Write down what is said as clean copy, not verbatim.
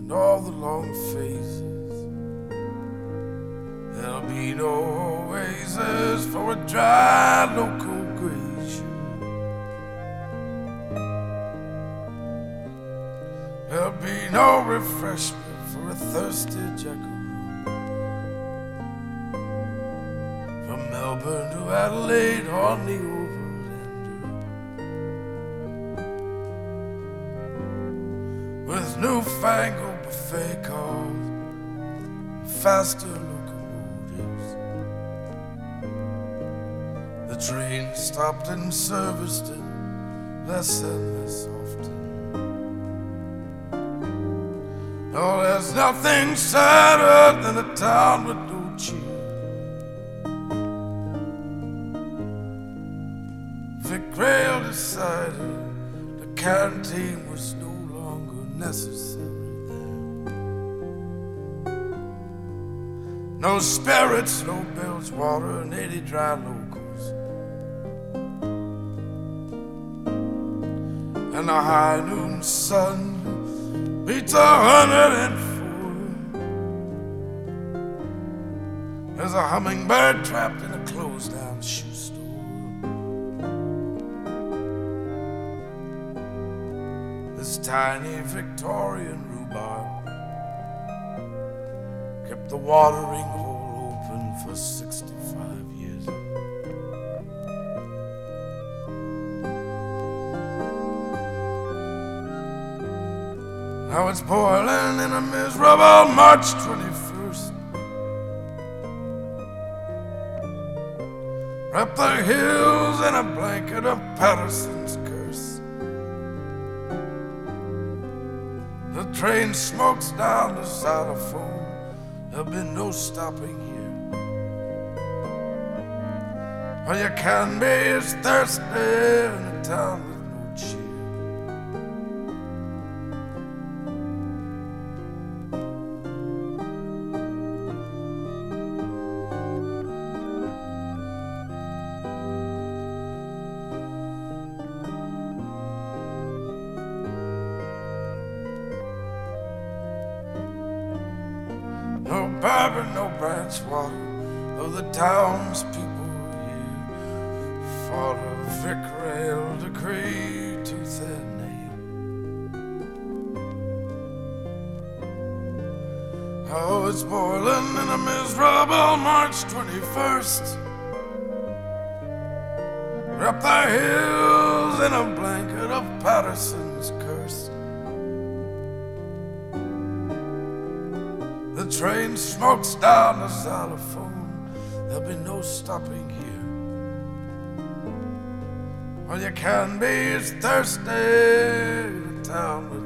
and all the long phases. There'll be no oasis for a dry local glacier. There'll be no refreshment for a thirsty jackaroo. From Melbourne to Adelaide on the Overlander, with newfangled buffet cars, faster locomotives. The train stopped and serviced it less and less often. Oh, there's nothing sadder than a town with no cheer. Vic Rail decided the canteen was no longer necessary there. No spirits, no bilge water, and 80 dry locals. And the high noon sun beats 104. There's a hummingbird trapped in a closed down shoe store. This tiny Victorian rhubarb kept the watering hole open for 65 years. Now it's boiling in a miserable March 21st. Wrap the hills in a blanket of Patterson's curse. The train smokes down the xylophone. There'll be no stopping here. All you can be is thirsty in a town with no cheer. No bourbon, no branch water, though the townspeople here fought a Vic Rail decree tooth and nail. Oh, it's boiling in a miserable March 21st. Wrap the hills in a blanket of Patterson's curse. The train smokes down the xylophone. There'll be no stopping here. All you can be is thirsty in a town with